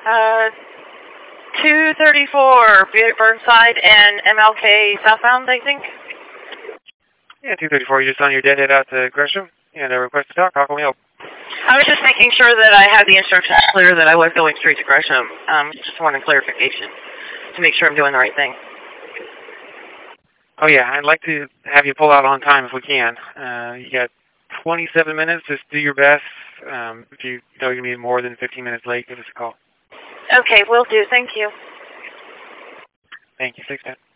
Uh, 234 Burnside and MLK southbound, I think. Yeah, 234. You're just on your deadhead out to Gresham and request to talk. How can we help? I was just making sure that I had the instructions clear that I was going straight to Gresham. Just wanted clarification to make sure I'm doing the right thing. Oh, yeah. I'd like to have you pull out on time if we can. You got 27 minutes. Just do your best. If you know you're going to be more than 15 minutes late, give us a call. Okay, will do. Thank you. Thank you. 610.